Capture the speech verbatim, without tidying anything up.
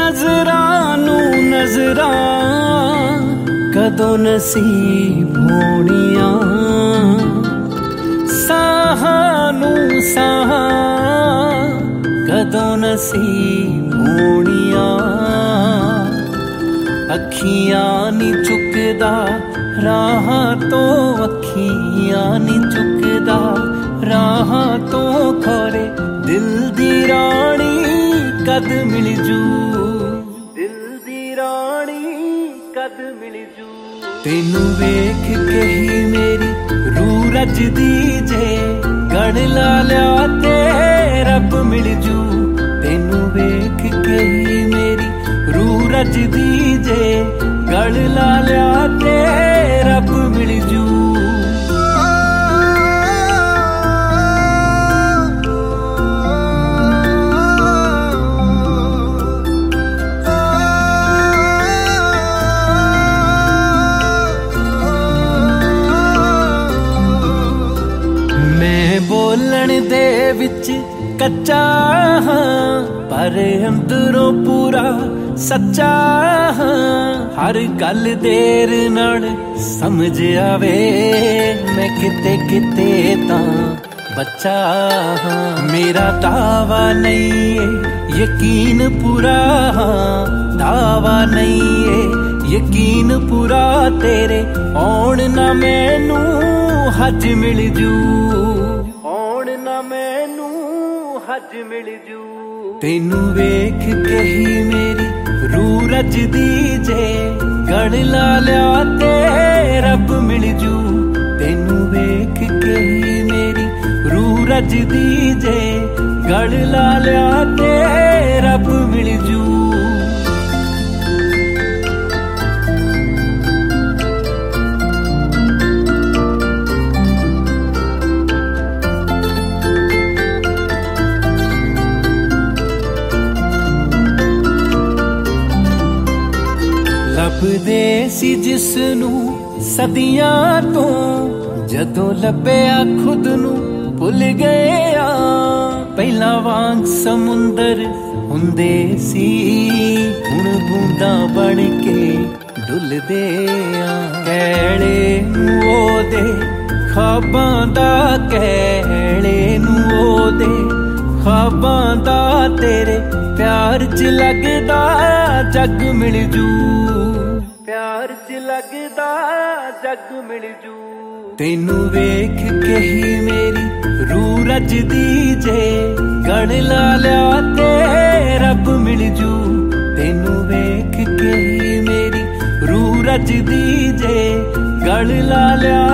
नजरां नूं नजरां कदों नसीब होणियां, साहां नूं साहां कदों नसीब होणियां। अखियां नी चुकदा राहां तो, अखियां नी चुकदा राहां तो, खोरे दिल दी रानी कद मिल जू, दिल दी रानी कद मिल जू। तेनू वेख के ही मेरी रूह रजदी जे, गढ़ ला लिया ते रब मिल जू। तेनू वेख के ही मेरी रूह रजदी जे, गढ़ ला लिया ते रब मिल जू। बोलण दे विच कच्चा हां पर अंदरों पूरा सच्चा हां। हर गल देर नाल समझ आवे, मैं किते किते तां बच्चा हां। मेरा दावा नहीं है यकीन पूरा हां, दावा नहीं है यकीन पूरा। तेरे आउण ना मैनू हज मिल जू, मैनू हज मिल जू। तेनू वेख के ही मेरी रूह रजदी जे, गढ़ ला लिया ते रब मिल जू। तेनू वेख के ही मेरी रूह रजदी जे, गढ़ ला लिया ते रब मिल जू। ਲੱਭਦੇ ਸੀ ਜਿਸਨੂੰ ਸਦੀਆਂ ਤੋਂ, ਜਦੋਂ ਲੱਭਿਆ ਖੁਦ ਨੂੰ ਭੁੱਲ ਗਏ ਆ। ਪਹਿਲਾਂ ਵਾਂਗ ਸਮੁੰਦਰ ਹੁੰਦੇ ਸੀ, ਹੁਣ ਬੂੰਦਾਂ ਬਣ ਕੇ ਡੁੱਲਦੇ ਆ। ਕਹਿਲੇ ਨੂੰ ਉਹਦੇ ਖਾਬਾਂ ਦਾ, ਕਹਿਲੇ ਨੂੰ ਉਹਦੇ ਖਾਬਾਂ ਦਾ। ਤੇਰੇ ਪਿਆਰ ਚ ਲੱਗਦਾ ਜੱਗ ਮਿਲ ਜੂ, प्यार च लगदा जग मिल जू। तेनू वेख के ही मेरी रूह रजदी जे, गढ़ ला लिया ते रब मिल जू। तेनू वेख के ही मेरी रूह रजदी जे, गढ़ ला लिया